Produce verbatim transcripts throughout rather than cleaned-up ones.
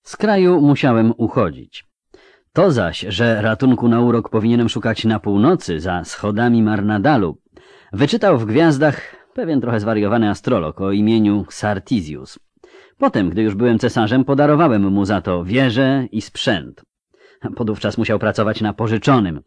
Z kraju musiałem uchodzić. To zaś, że ratunku na urok powinienem szukać na północy, za schodami Marnadalu, wyczytał w gwiazdach pewien trochę zwariowany astrolog o imieniu Sartisius. Potem, gdy już byłem cesarzem, podarowałem mu za to wieżę i sprzęt. Podówczas musiał pracować na pożyczonym.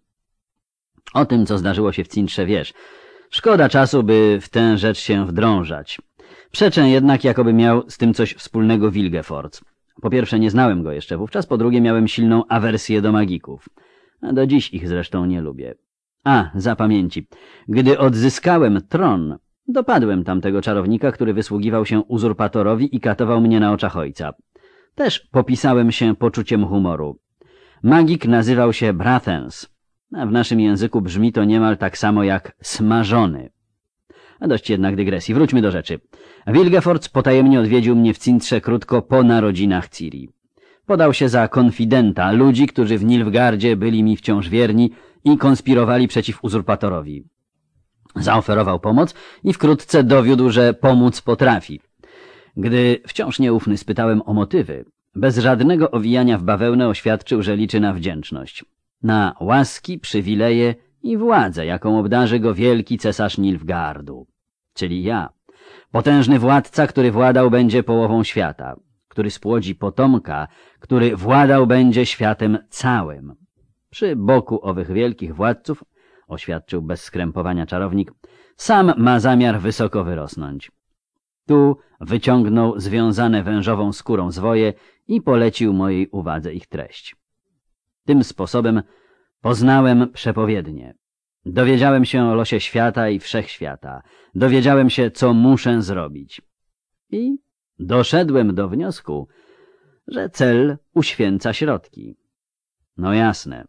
O tym, co zdarzyło się w Cintrze, wiesz. Szkoda czasu, by w tę rzecz się wdrążać. Przeczę jednak, jakoby miał z tym coś wspólnego Wilgefortz. Po pierwsze, nie znałem go jeszcze wówczas, po drugie, miałem silną awersję do magików. A do dziś ich zresztą nie lubię. A, zapamięci. Gdy odzyskałem tron, dopadłem tamtego czarownika, który wysługiwał się uzurpatorowi i katował mnie na oczach ojca. Też popisałem się poczuciem humoru. Magik nazywał się Brathens, a w naszym języku brzmi to niemal tak samo jak smażony. A dość jednak dygresji. Wróćmy do rzeczy. Wilgefortz potajemnie odwiedził mnie w Cintrze krótko po narodzinach Ciri. Podał się za konfidenta ludzi, którzy w Nilfgaardzie byli mi wciąż wierni i konspirowali przeciw uzurpatorowi. Zaoferował pomoc i wkrótce dowiódł, że pomóc potrafi. Gdy wciąż nieufny spytałem o motywy, bez żadnego owijania w bawełnę oświadczył, że liczy na wdzięczność. Na łaski, przywileje i władzę, jaką obdarzy go wielki cesarz Nilfgaardu, czyli ja. Potężny władca, który władał będzie połową świata, który spłodzi potomka, który władał będzie światem całym. Przy boku owych wielkich władców, oświadczył bez skrępowania czarownik, sam ma zamiar wysoko wyrosnąć. Tu wyciągnął związane wężową skórą zwoje i polecił mojej uwadze ich treść. Tym sposobem poznałem przepowiednie. Dowiedziałem się o losie świata i wszechświata. Dowiedziałem się, co muszę zrobić. I doszedłem do wniosku, że cel uświęca środki. No jasne.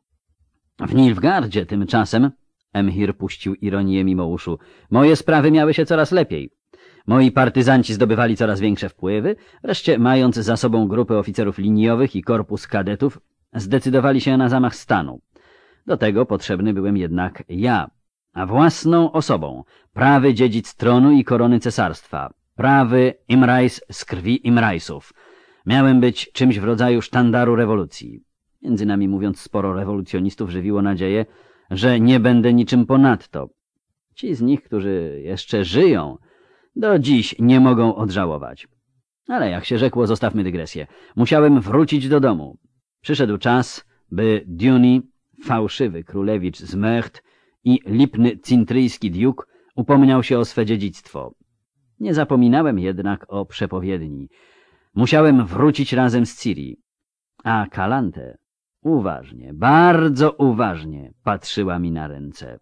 W Nilfgaardzie tymczasem, Emhyr puścił ironię mimo uszu, moje sprawy miały się coraz lepiej. Moi partyzanci zdobywali coraz większe wpływy, wreszcie mając za sobą grupę oficerów liniowych i korpus kadetów, zdecydowali się na zamach stanu. Do tego potrzebny byłem jednak ja, a własną osobą, prawy dziedzic tronu i korony cesarstwa, prawy Imrais z krwi Imraisów. Miałem być czymś w rodzaju sztandaru rewolucji. Między nami mówiąc, sporo rewolucjonistów żywiło nadzieję, że nie będę niczym ponadto. Ci z nich, którzy jeszcze żyją, do dziś nie mogą odżałować. Ale jak się rzekło, zostawmy dygresję. Musiałem wrócić do domu. Przyszedł czas, by Duny, fałszywy królewicz z Mecht i lipny cintryjski diuk upomniał się o swe dziedzictwo. Nie zapominałem jednak o przepowiedni. Musiałem wrócić razem z Ciri. A Kalanthe uważnie, bardzo uważnie patrzyła mi na ręce.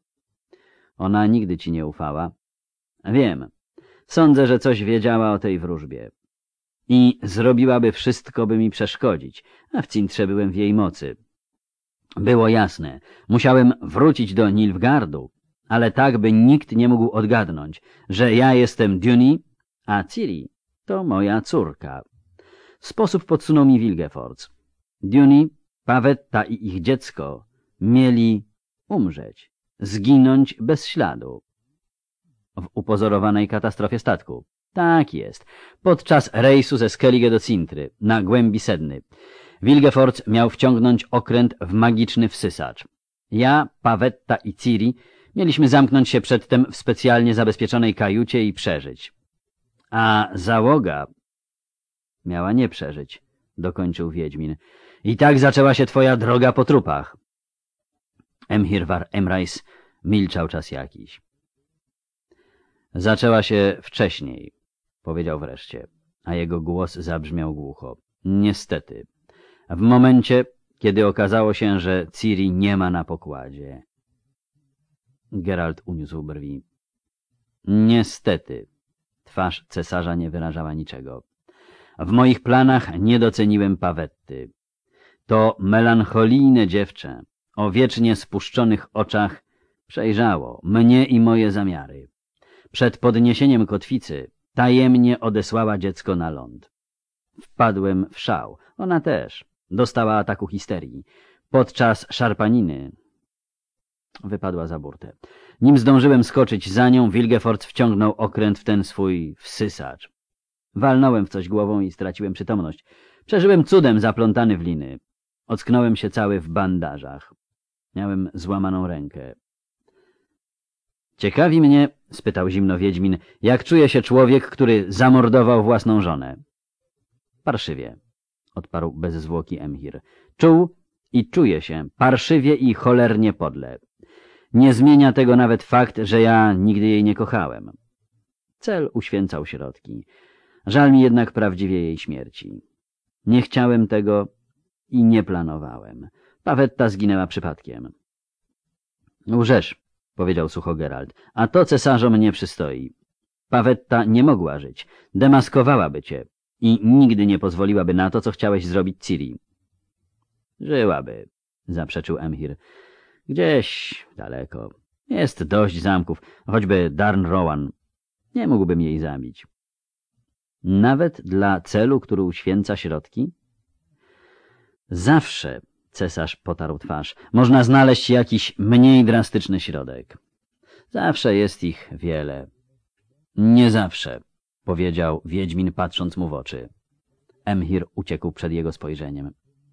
Ona nigdy ci nie ufała. Wiem. Sądzę, że coś wiedziała o tej wróżbie. I zrobiłaby wszystko, by mi przeszkodzić, a w Cintrze byłem w jej mocy. Było jasne, musiałem wrócić do Nilfgaardu, ale tak, by nikt nie mógł odgadnąć, że ja jestem Duny, a Ciri to moja córka. Sposób podsunął mi Wilgefortz. Duny, Pawetta i ich dziecko mieli umrzeć, zginąć bez śladu. W upozorowanej katastrofie statku. Tak jest. Podczas rejsu ze Skellige do Cintry, na głębi Sedny. Wilgefortz miał wciągnąć okręt w magiczny wsysacz. Ja, Pawetta i Ciri mieliśmy zamknąć się przedtem w specjalnie zabezpieczonej kajucie i przeżyć. A załoga miała nie przeżyć, dokończył Wiedźmin. I tak zaczęła się twoja droga po trupach. Emhyr war Emrys milczał czas jakiś. Zaczęła się wcześniej, powiedział wreszcie, a jego głos zabrzmiał głucho. Niestety, w momencie, kiedy okazało się, że Ciri nie ma na pokładzie. Geralt uniósł brwi. Niestety, twarz cesarza nie wyrażała niczego. W moich planach nie doceniłem Pawetty. To melancholijne dziewczę o wiecznie spuszczonych oczach przejrzało mnie i moje zamiary. Przed podniesieniem kotwicy tajemnie odesłała dziecko na ląd. Wpadłem w szał. Ona też. Dostała ataku histerii. Podczas szarpaniny wypadła za burtę. Nim zdążyłem skoczyć za nią, Wilgefortz wciągnął okręt w ten swój wsysacz. Walnąłem w coś głową i straciłem przytomność. Przeżyłem cudem zaplątany w liny. Ocknąłem się cały w bandażach. Miałem złamaną rękę. Ciekawi mnie, spytał zimno Wiedźmin, jak czuje się człowiek, który zamordował własną żonę. Parszywie, odparł bez zwłoki Emhyr. Czuł i czuje się parszywie i cholernie podle. Nie zmienia tego nawet fakt, że ja nigdy jej nie kochałem. Cel uświęcał środki. Żal mi jednak prawdziwie jej śmierci. Nie chciałem tego i nie planowałem. Pawetta zginęła przypadkiem. Łżesz, powiedział sucho Geralt, a to cesarzom nie przystoi. Pawetta nie mogła żyć, demaskowałaby cię i nigdy nie pozwoliłaby na to, co chciałeś zrobić Ciri. Żyłaby, zaprzeczył Emhyr. Gdzieś daleko. Jest dość zamków, choćby Darn Rowan. Nie mógłbym jej zabić. Nawet dla celu, który uświęca środki? Zawsze, cesarz potarł twarz, można znaleźć jakiś mniej drastyczny środek. Zawsze jest ich wiele. Nie zawsze, powiedział Wiedźmin, patrząc mu w oczy. Emhyr uciekł przed jego spojrzeniem.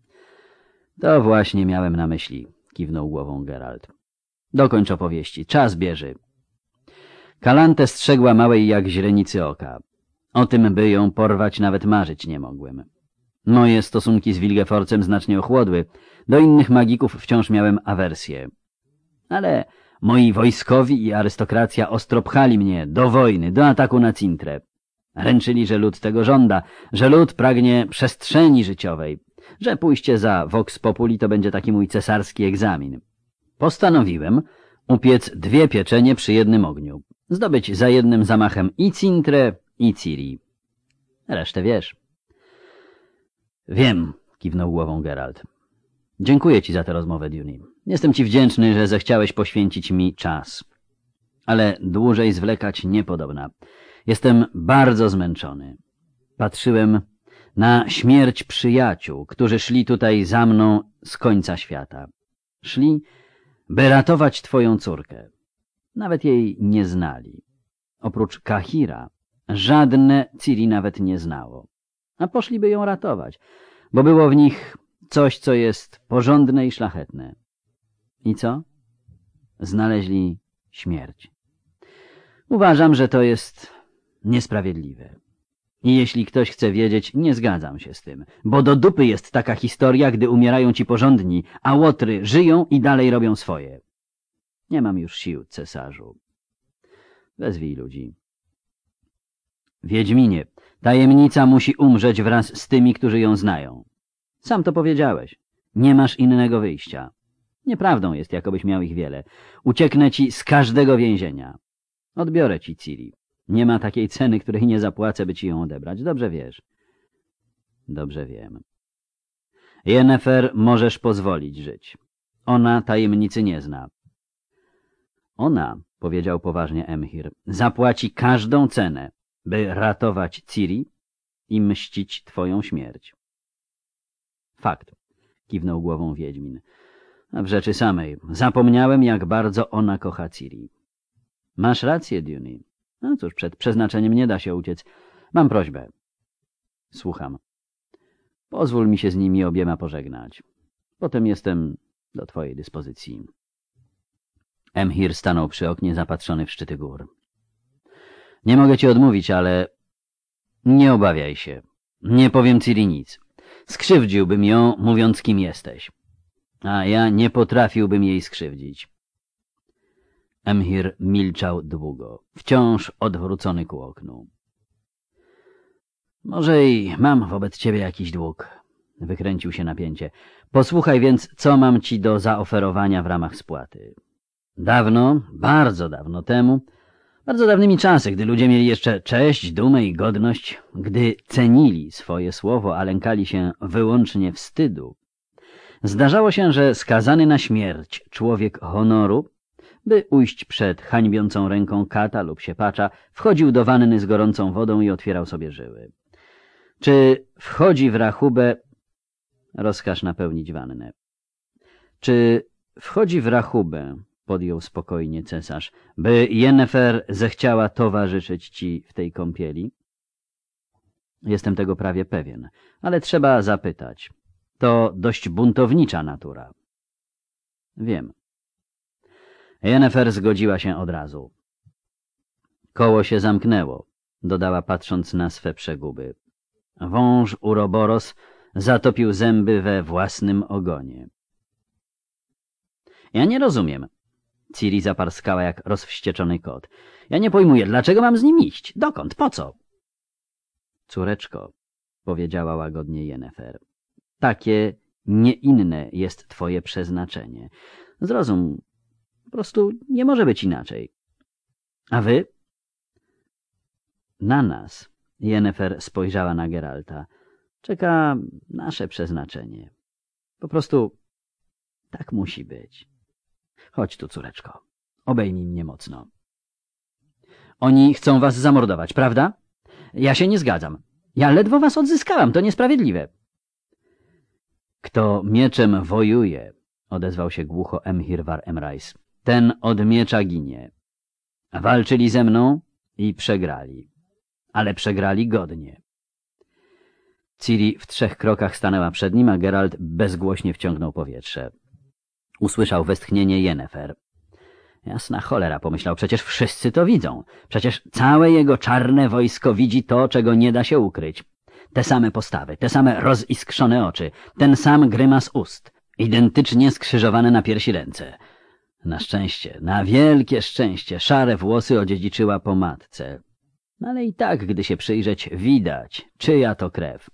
To właśnie miałem na myśli, kiwnął głową Geralt. Dokończ opowieści, czas bieży. Kalantę strzegła małej jak źrenicy oka. O tym, by ją porwać, nawet marzyć nie mogłem. Moje stosunki z Wilgeforcem znacznie ochłodły. Do innych magików wciąż miałem awersję. Ale moi wojskowi i arystokracja ostro pchali mnie do wojny, do ataku na Cintrę. Ręczyli, że lud tego żąda, że lud pragnie przestrzeni życiowej, że pójście za vox populi to będzie taki mój cesarski egzamin. Postanowiłem upiec dwie pieczenie przy jednym ogniu, zdobyć za jednym zamachem i Cintrę, i Ciri. Resztę wiesz. Wiem, kiwnął głową Geralt. Dziękuję ci za tę rozmowę, Duny. Jestem ci wdzięczny, że zechciałeś poświęcić mi czas. Ale dłużej zwlekać niepodobna. Jestem bardzo zmęczony. Patrzyłem na śmierć przyjaciół, którzy szli tutaj za mną z końca świata. Szli, by ratować twoją córkę. Nawet jej nie znali. Oprócz Kahira żadne Ciri nawet nie znało. A poszliby ją ratować, bo było w nich coś, co jest porządne i szlachetne. I co? Znaleźli śmierć. Uważam, że to jest niesprawiedliwe. I jeśli ktoś chce wiedzieć, nie zgadzam się z tym, bo do dupy jest taka historia, gdy umierają ci porządni, a łotry żyją i dalej robią swoje. Nie mam już sił, cesarzu. Wezwij ludzi. Wiedźminie, tajemnica musi umrzeć wraz z tymi, którzy ją znają. Sam to powiedziałeś. Nie masz innego wyjścia. Nieprawdą jest, jakobyś miał ich wiele. Ucieknę ci z każdego więzienia. Odbiorę ci Ciri. Nie ma takiej ceny, której nie zapłacę, by ci ją odebrać. Dobrze wiesz. Dobrze wiem. Yennefer możesz pozwolić żyć. Ona tajemnicy nie zna. Ona, powiedział poważnie Emhyr, zapłaci każdą cenę, by ratować Ciri i mścić twoją śmierć. Fakt, kiwnął głową Wiedźmin. A w rzeczy samej, zapomniałem, jak bardzo ona kocha Ciri. Masz rację, Duny. No cóż, przed przeznaczeniem nie da się uciec. Mam prośbę. Słucham. Pozwól mi się z nimi obiema pożegnać. Potem jestem do twojej dyspozycji. Emhyr stanął przy oknie, zapatrzony w szczyty gór. Nie mogę ci odmówić, ale nie obawiaj się. Nie powiem Ciri nic. Skrzywdziłbym ją, mówiąc, kim jesteś. A ja nie potrafiłbym jej skrzywdzić. Emhyr milczał długo, wciąż odwrócony ku oknu. Może i mam wobec ciebie jakiś dług, wykręcił się napięcie. Posłuchaj więc, co mam ci do zaoferowania w ramach spłaty. Dawno, bardzo dawno temu, bardzo dawnymi czasy, gdy ludzie mieli jeszcze cześć, dumę i godność, gdy cenili swoje słowo, a lękali się wyłącznie wstydu, zdarzało się, że skazany na śmierć człowiek honoru, by ujść przed hańbiącą ręką kata lub siepacza, wchodził do wanny z gorącą wodą i otwierał sobie żyły. Czy wchodzi w rachubę... Rozkaż napełnić wannę. Czy wchodzi w rachubę, podjął spokojnie cesarz, by Yennefer zechciała towarzyszyć ci w tej kąpieli? Jestem tego prawie pewien, ale trzeba zapytać. To dość buntownicza natura. Wiem. Yennefer zgodziła się od razu. Koło się zamknęło, dodała patrząc na swe przeguby. Wąż Uroboros zatopił zęby we własnym ogonie. Ja nie rozumiem. Ciri zaparskała jak rozwścieczony kot. Ja nie pojmuję, dlaczego mam z nim iść? Dokąd? Po co? Córeczko, powiedziała łagodnie Yennefer. Takie, nie inne jest twoje przeznaczenie. Zrozum, po prostu nie może być inaczej. A wy? Na nas, Yennefer spojrzała na Geralta, czeka nasze przeznaczenie. Po prostu tak musi być. Chodź tu, córeczko, obejmij mnie mocno. Oni chcą was zamordować, prawda? Ja się nie zgadzam. Ja ledwo was odzyskałam, to niesprawiedliwe. Kto mieczem wojuje, odezwał się głucho Emhirvar Emrys, ten od miecza ginie. Walczyli ze mną i przegrali, ale przegrali godnie. Ciri w trzech krokach stanęła przed nim, a Geralt bezgłośnie wciągnął powietrze. Usłyszał westchnienie Yennefer. Jasna cholera, pomyślał, przecież wszyscy to widzą. Przecież całe jego czarne wojsko widzi to, czego nie da się ukryć. Te same postawy, te same roziskrzone oczy, ten sam grymas ust, identycznie skrzyżowane na piersi ręce. Na szczęście, na wielkie szczęście, szare włosy odziedziczyła po matce. Ale i tak, gdy się przyjrzeć, widać, czyja to krew.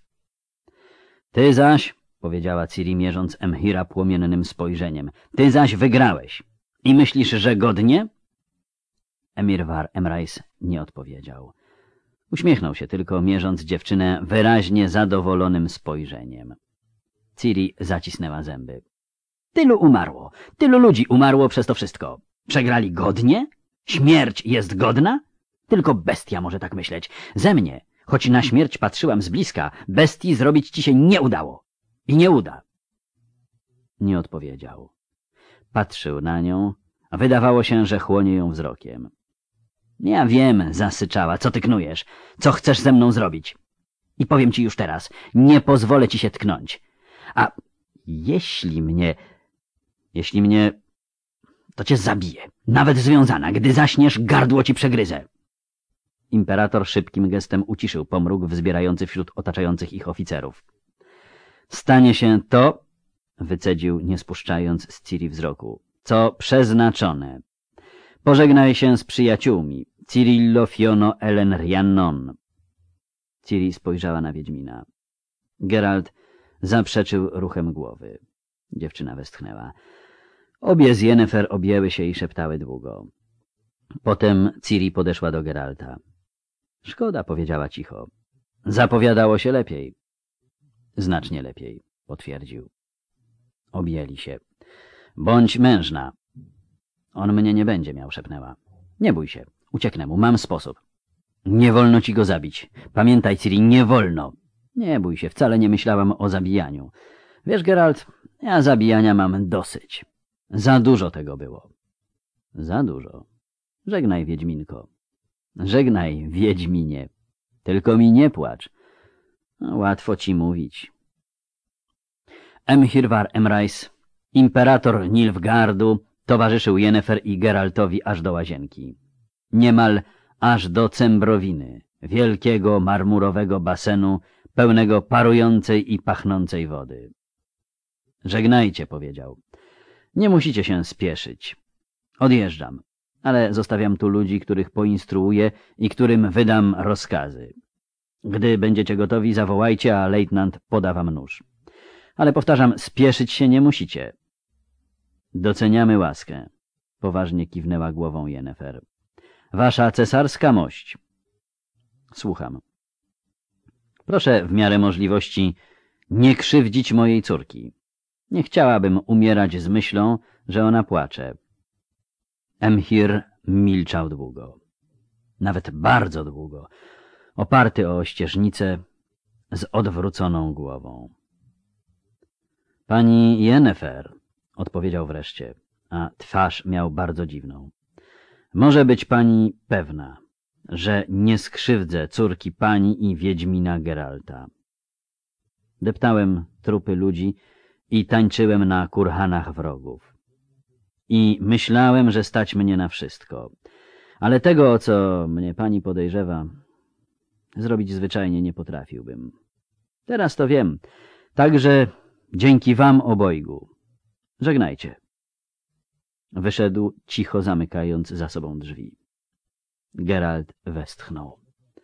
Ty zaś, powiedziała Ciri, mierząc Emhira płomiennym spojrzeniem, ty zaś wygrałeś. I myślisz, że godnie? Emhirvar Emrys nie odpowiedział. Uśmiechnął się tylko, mierząc dziewczynę wyraźnie zadowolonym spojrzeniem. Ciri zacisnęła zęby. Tylu umarło, tylu ludzi umarło przez to wszystko. Przegrali godnie? Śmierć jest godna? Tylko bestia może tak myśleć. Ze mnie, choć na śmierć patrzyłam z bliska, bestii zrobić ci się nie udało. I nie uda. Nie odpowiedział. Patrzył na nią, a wydawało się, że chłonie ją wzrokiem. Ja wiem, zasyczała, co ty knujesz, co chcesz ze mną zrobić. I powiem ci już teraz, nie pozwolę ci się tknąć. A jeśli mnie... Jeśli mnie... to cię zabiję, nawet związana. Gdy zaśniesz, gardło ci przegryzę. Imperator szybkim gestem uciszył pomruk wzbierający wśród otaczających ich oficerów. Stanie się to, wycedził, nie spuszczając z Ciri wzroku, co przeznaczone. Pożegnaj się z przyjaciółmi. Cirillo Fiono Elen Rhiannon. Ciri spojrzała na Wiedźmina. Geralt zaprzeczył ruchem głowy. Dziewczyna westchnęła. Obie z Yennefer objęły się i szeptały długo. Potem Ciri podeszła do Geralta. Szkoda, powiedziała cicho. Zapowiadało się lepiej. Znacznie lepiej, potwierdził. Objęli się. Bądź mężna. On mnie nie będzie miał, szepnęła. Nie bój się, ucieknę mu, mam sposób. Nie wolno ci go zabić. Pamiętaj, Ciri, nie wolno. Nie bój się, wcale nie myślałam o zabijaniu. Wiesz, Geralt, ja zabijania mam dosyć. Za dużo tego było. Za dużo. Żegnaj, Wiedźminko. Żegnaj, Wiedźminie. Tylko mi nie płacz. No, łatwo ci mówić. Emhirvar Emrys, imperator Nilfgaardu, towarzyszył Yennefer i Geraltowi aż do łazienki. Niemal aż do Cembrowiny, wielkiego marmurowego basenu, pełnego parującej i pachnącej wody. Żegnajcie, powiedział. Nie musicie się spieszyć. Odjeżdżam, ale zostawiam tu ludzi, których poinstruuję i którym wydam rozkazy. Gdy będziecie gotowi, zawołajcie, a lejtnant poda wam nóż. Ale powtarzam, spieszyć się nie musicie. Doceniamy łaskę, poważnie kiwnęła głową Yennefer. Wasza cesarska mość. Słucham. Proszę w miarę możliwości nie krzywdzić mojej córki. Nie chciałabym umierać z myślą, że ona płacze. Emhir milczał długo. Nawet bardzo długo, oparty o ścieżnicę z odwróconą głową. Pani Yennefer, odpowiedział wreszcie, a twarz miał bardzo dziwną. Może być pani pewna. że nie skrzywdzę córki pani i wiedźmina Geralta. Deptałem trupy ludzi i tańczyłem na kurhanach wrogów. I myślałem, że stać mnie na wszystko. Ale tego, o co mnie pani podejrzewa, zrobić zwyczajnie nie potrafiłbym. Teraz to wiem, także dzięki wam obojgu. Żegnajcie. Wyszedł, cicho zamykając za sobą drzwi. Geralt westchnął.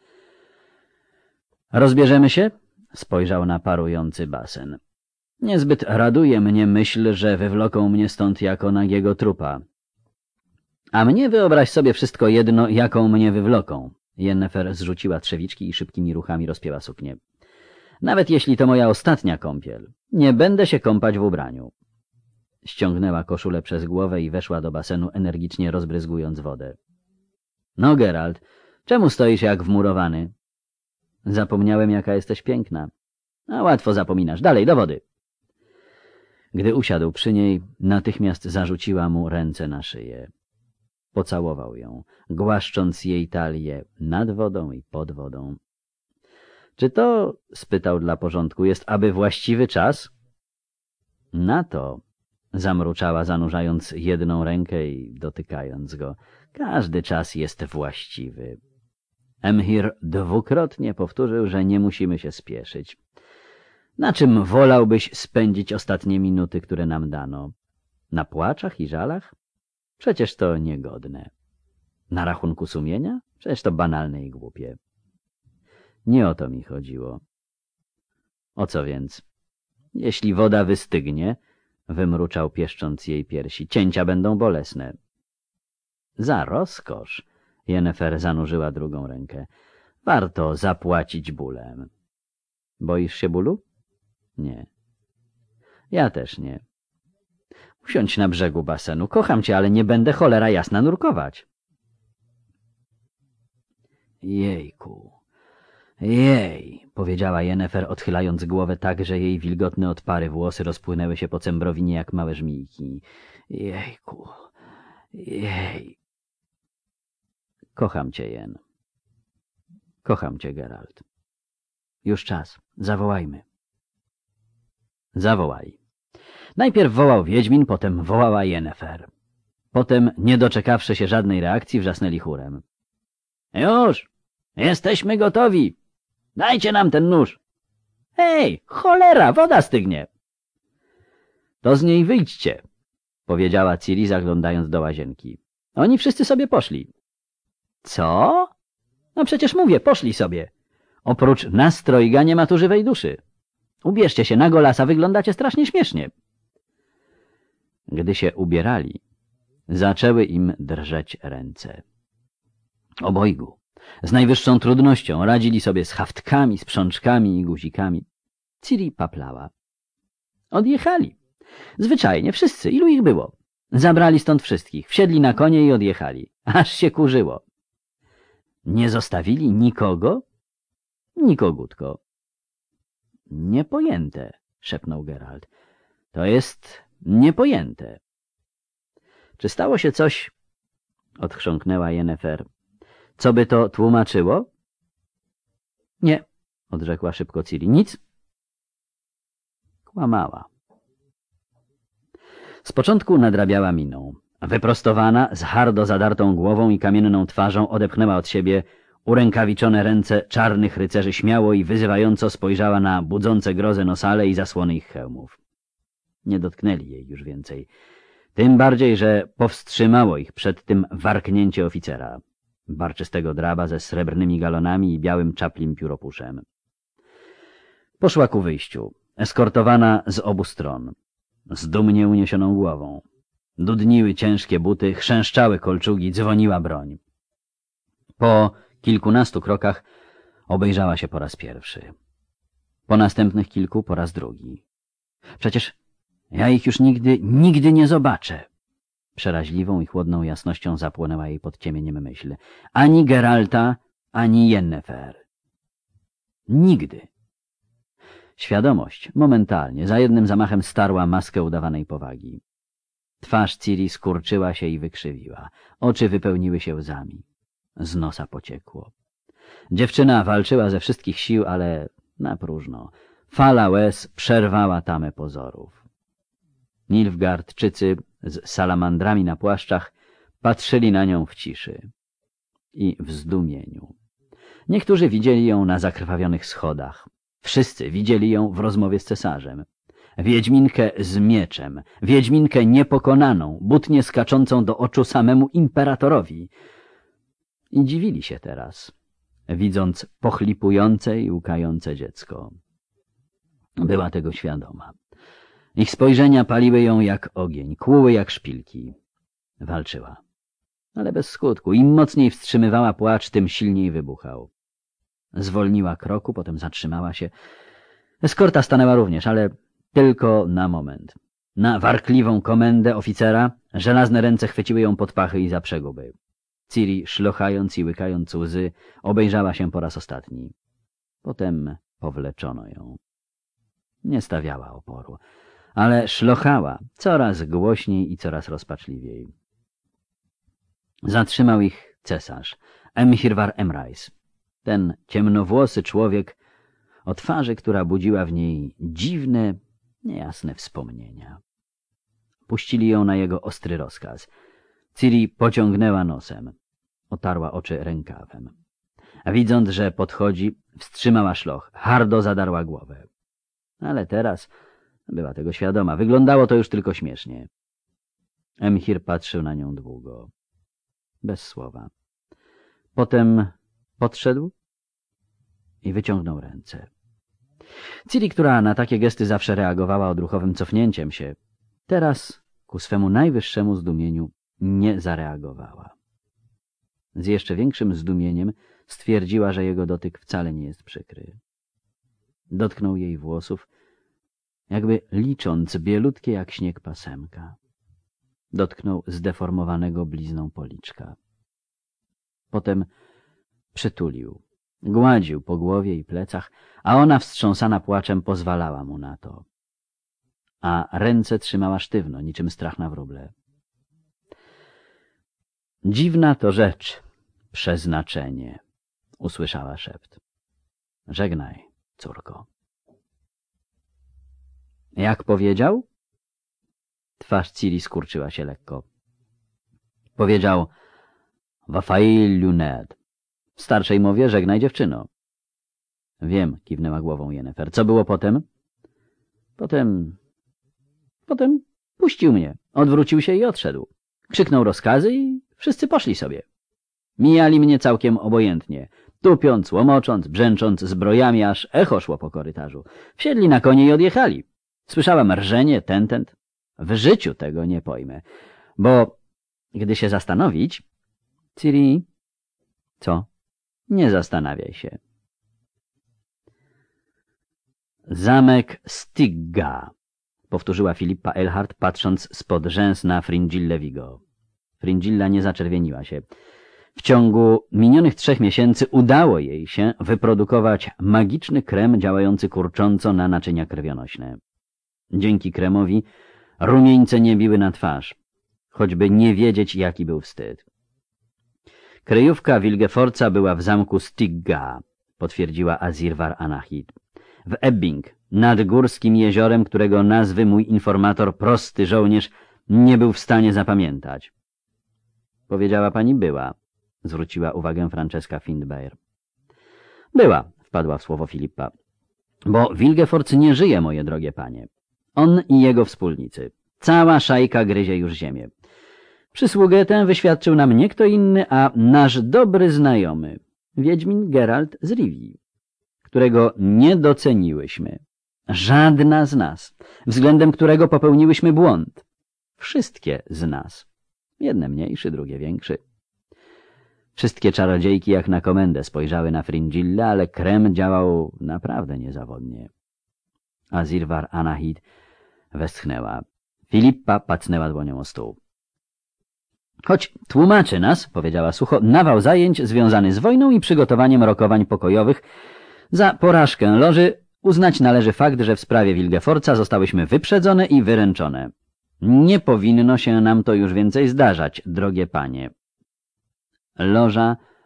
Rozbierzemy się? Spojrzał na parujący basen. Niezbyt raduje mnie myśl, że wywloką mnie stąd jako nagiego trupa. A mnie wyobraź sobie wszystko jedno, jaką mnie wywloką. Yennefer zrzuciła trzewiczki i szybkimi ruchami rozpięła suknię. Nawet jeśli to moja ostatnia kąpiel, nie będę się kąpać w ubraniu. Ściągnęła koszulę przez głowę i weszła do basenu, energicznie rozbryzgując wodę. No, Geralt, czemu stoisz jak wmurowany? Zapomniałem, jaka jesteś piękna. A łatwo zapominasz. Dalej, do wody. Gdy usiadł przy niej, natychmiast zarzuciła mu ręce na szyję. Pocałował ją, głaszcząc jej talię nad wodą i pod wodą. Czy to, spytał dla porządku, jest aby właściwy czas? Na to, zamruczała, zanurzając jedną rękę i dotykając go, każdy czas jest właściwy. Emhyr dwukrotnie powtórzył, że nie musimy się spieszyć. Na czym wolałbyś spędzić ostatnie minuty, które nam dano? Na płaczach i żalach? Przecież to niegodne. Na rachunku sumienia? Przecież to banalne i głupie. Nie o to mi chodziło. O co więc? Jeśli woda wystygnie, wymruczał, pieszcząc jej piersi, cięcia będą bolesne. Za rozkosz, Yennefer zanurzyła drugą rękę. Warto zapłacić bólem. Boisz się bólu? Nie. Ja też nie. Usiądź na brzegu basenu. Kocham cię, ale nie będę cholera jasna nurkować. Jejku, jej, powiedziała Yennefer, odchylając głowę tak, że jej wilgotne od pary włosy rozpłynęły się po cembrowinie jak małe żmijki. Jejku, jej. Kocham cię, Jen. Kocham cię, Geralt. Już czas. Zawołajmy. Zawołali. Najpierw wołał Wiedźmin, potem wołała Yennefer. Potem, nie doczekawszy się żadnej reakcji, wrzasnęli chórem. Już! Jesteśmy gotowi! Dajcie nam ten nóż! Hej, cholera, woda stygnie! To z niej wyjdźcie, powiedziała Ciri, zaglądając do łazienki. Oni wszyscy sobie poszli. Co? No przecież mówię, poszli sobie. Oprócz nas trojga nie ma tu żywej duszy. Ubierzcie się na golasa, wyglądacie strasznie śmiesznie. Gdy się ubierali, zaczęły im drżeć ręce. Obojgu, z najwyższą trudnością radzili sobie z haftkami, sprzączkami i guzikami. Ciri paplała. Odjechali. Zwyczajnie, wszyscy, ilu ich było. Zabrali stąd wszystkich, wsiedli na konie i odjechali. Aż się kurzyło. Nie zostawili nikogo? Nikogutko. Niepojęte, szepnął Geralt. To jest niepojęte. Czy stało się coś, odchrząknęła Yennefer, co by to tłumaczyło? Nie, odrzekła szybko Ciri. Nic. Kłamała. Z początku nadrabiała miną. Wyprostowana, z hardo zadartą głową i kamienną twarzą odepchnęła od siebie urękawiczone ręce czarnych rycerzy, śmiało i wyzywająco spojrzała na budzące grozę nosale i zasłony ich hełmów. Nie dotknęli jej już więcej. Tym bardziej, że powstrzymało ich przed tym warknięcie oficera, barczystego draba ze srebrnymi galonami i białym czaplim pióropuszem. Poszła ku wyjściu, eskortowana z obu stron, z dumnie uniesioną głową. Dudniły ciężkie buty, chrzęszczały kolczugi, dzwoniła broń. Po kilkunastu krokach obejrzała się po raz pierwszy. Po następnych kilku po raz drugi. Przecież ja ich już nigdy, nigdy nie zobaczę. Przeraźliwą i chłodną jasnością zapłonęła jej pod ciemieniem myśl. Ani Geralta, ani Yennefer. Nigdy. Świadomość momentalnie, za jednym zamachem starła maskę udawanej powagi. Twarz Ciri skurczyła się i wykrzywiła. Oczy wypełniły się łzami. Z nosa pociekło. Dziewczyna walczyła ze wszystkich sił, ale na próżno. Fala łez przerwała tamę pozorów. Nilfgaardczycy z salamandrami na płaszczach patrzyli na nią w ciszy i w zdumieniu. Niektórzy widzieli ją na zakrwawionych schodach. Wszyscy widzieli ją w rozmowie z cesarzem. Wiedźminkę z mieczem, wiedźminkę niepokonaną, butnie skaczącą do oczu samemu imperatorowi. I dziwili się teraz, widząc pochlipujące i łkające dziecko. Była tego świadoma. Ich spojrzenia paliły ją jak ogień, kłuły jak szpilki. Walczyła, ale bez skutku. Im mocniej wstrzymywała płacz, tym silniej wybuchał. Zwolniła kroku, potem zatrzymała się. Eskorta stanęła również, ale tylko na moment. Na warkliwą komendę oficera żelazne ręce chwyciły ją pod pachy i za przeguby. Ciri, szlochając i łykając łzy, obejrzała się po raz ostatni. Potem powleczono ją. Nie stawiała oporu, ale szlochała coraz głośniej i coraz rozpaczliwiej. Zatrzymał ich cesarz, Emhirvar Emrys. Ten ciemnowłosy człowiek o twarzy, która budziła w niej dziwne, niejasne wspomnienia. Puścili ją na jego ostry rozkaz. Ciri pociągnęła nosem. Otarła oczy rękawem. A widząc, że podchodzi, wstrzymała szloch. Hardo zadarła głowę. Ale teraz była tego świadoma. Wyglądało to już tylko śmiesznie. Emhir patrzył na nią długo. Bez słowa. Potem podszedł i wyciągnął ręce. Ciri, która na takie gesty zawsze reagowała odruchowym cofnięciem się, teraz ku swemu najwyższemu zdumieniu nie zareagowała. Z jeszcze większym zdumieniem stwierdziła, że jego dotyk wcale nie jest przykry. Dotknął jej włosów, jakby licząc bielutkie jak śnieg pasemka. Dotknął zdeformowanego blizną policzka. Potem przytulił, gładził po głowie i plecach, a ona wstrząsana płaczem pozwalała mu na to. A ręce trzymała sztywno, niczym strach na wróble. Dziwna to rzecz, przeznaczenie, usłyszała szept. Żegnaj, córko. Jak powiedział? Twarz Ciri skurczyła się lekko. Powiedział Wafail Luned. W starszej mowie żegnaj, dziewczyno. Wiem, kiwnęła głową Yennefer. Co było potem? Potem... Potem puścił mnie. Odwrócił się i odszedł. Krzyknął rozkazy i wszyscy poszli sobie. Mijali mnie całkiem obojętnie. Tupiąc, łomocząc, brzęcząc zbrojami, aż echo szło po korytarzu. Wsiedli na konie i odjechali. Słyszałam rżenie, tentent. W życiu tego nie pojmę. Bo gdy się zastanowić... Ciri... Co? Nie zastanawiaj się. Zamek Stigga, powtórzyła Filipa Eilhart, patrząc spod rzęs na Fringillę Vigo. Fringilla nie zaczerwieniła się. W ciągu minionych trzech miesięcy udało jej się wyprodukować magiczny krem działający kurcząco na naczynia krwionośne. Dzięki kremowi rumieńce nie biły na twarz, choćby nie wiedzieć, jaki był wstyd. Kryjówka Wilgefortza była w zamku Stigga, potwierdziła Azirvar Anahit. W Ebbing, nad górskim jeziorem, którego nazwy mój informator, prosty żołnierz, nie był w stanie zapamiętać. Powiedziała pani była, zwróciła uwagę Franceska Findbaer. Była, wpadła w słowo Filipa, bo Wilgefortz nie żyje, moje drogie panie. On i jego wspólnicy. Cała szajka gryzie już ziemię. Przysługę tę wyświadczył nam nie kto inny, a nasz dobry znajomy, wiedźmin Geralt z Rivii, którego nie doceniłyśmy. Żadna z nas, względem którego popełniłyśmy błąd. Wszystkie z nas. Jedne mniejszy, drugie większy. Wszystkie czarodziejki jak na komendę spojrzały na Fringillę, ale krem działał naprawdę niezawodnie. Azirvar Anahit westchnęła. Filipa pacnęła dłonią o stół. Choć tłumaczy nas, powiedziała sucho, nawał zajęć związany z wojną i przygotowaniem rokowań pokojowych. Za porażkę loży uznać należy fakt, że w sprawie Wilgefortza zostałyśmy wyprzedzone i wyręczone. Nie powinno się nam to już więcej zdarzać, drogie panie. Loża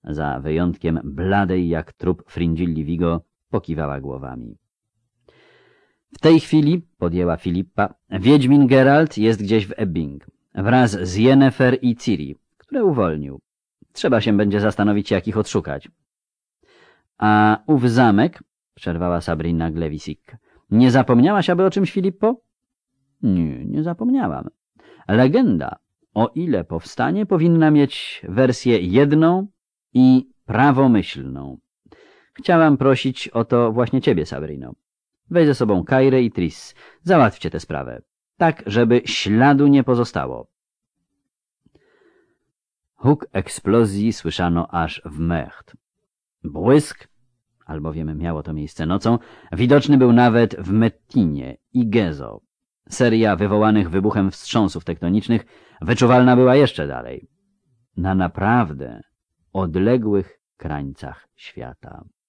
za wyjątkiem bladej jak trup Fringilli Vigo, pokiwała głowami. W tej chwili, podjęła Filippa, wiedźmin Geralt jest gdzieś w Ebbing, wraz z Yennefer i Ciri, które uwolnił. Trzeba się będzie zastanowić, jak ich odszukać. A ów zamek, przerwała Sabrina Glewisik, nie zapomniałaś aby o czymś, Filippo? Nie, nie zapomniałam. Legenda, o ile powstanie, powinna mieć wersję jedną i prawomyślną. Chciałam prosić o to właśnie ciebie, Sabrino. Weź ze sobą Kairę i Triss. Załatwcie tę sprawę. Tak, żeby śladu nie pozostało. Huk eksplozji słyszano aż w Mecht. Błysk, albowiem miało to miejsce nocą, widoczny był nawet w Mettinie i Gezo. Seria wywołanych wybuchem wstrząsów tektonicznych wyczuwalna była jeszcze dalej. Na naprawdę odległych krańcach świata.